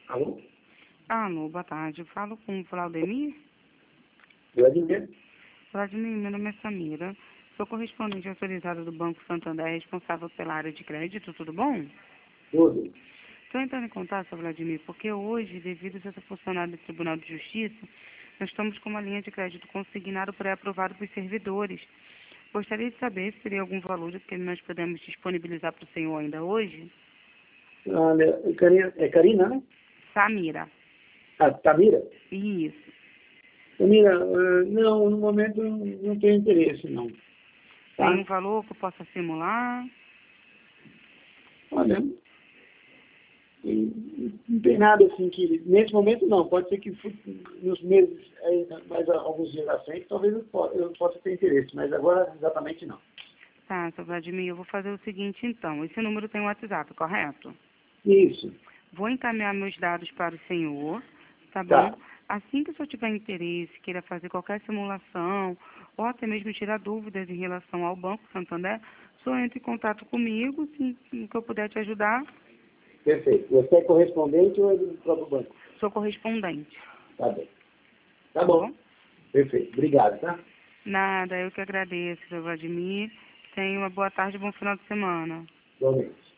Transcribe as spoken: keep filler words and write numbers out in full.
Alô? Alô, boa tarde. Falo com o Vladimir. Vladimir? Vladimir, meu nome é Samira. Sou correspondente autorizada do Banco Santander, responsável pela área de crédito, tudo bom? Tudo. Estou entrando em contato, seu Vladimir, porque hoje, devido a ser funcionário do Tribunal de Justiça, nós estamos com uma linha de crédito consignado pré-aprovado para os servidores. Gostaria de saber se teria algum valor que nós podemos disponibilizar para o senhor ainda hoje? Olha, é Karina, é Karina, né? Samira. Ah, Tamira? Isso. Tamira, ah, não, no momento não não tenho interesse, não. Tá? Tem um valor que eu possa simular? Olha, não não tem nada assim que... Nesse momento, não. Pode ser que fu- nos meses, aí, mais alguns dias à frente, talvez eu, po- eu possa ter interesse, mas agora exatamente não. Tá, seu Vladimir, eu vou fazer o seguinte então. Esse número tem um WhatsApp, correto? Isso. Vou encaminhar meus dados para o senhor, tá bom? Tá. Assim que o senhor tiver interesse, queira fazer qualquer simulação, ou até mesmo tirar dúvidas em relação ao Banco Santander, o senhor entra em contato comigo, se se eu puder te ajudar, Perfeito. Você é correspondente ou é do próprio banco? sou correspondente, Tá bem. Tá tá bom. bom? Perfeito. Obrigado, tá? Nada, eu que agradeço, seu Vladimir. Tenha uma boa tarde e bom final de semana. Igualmente.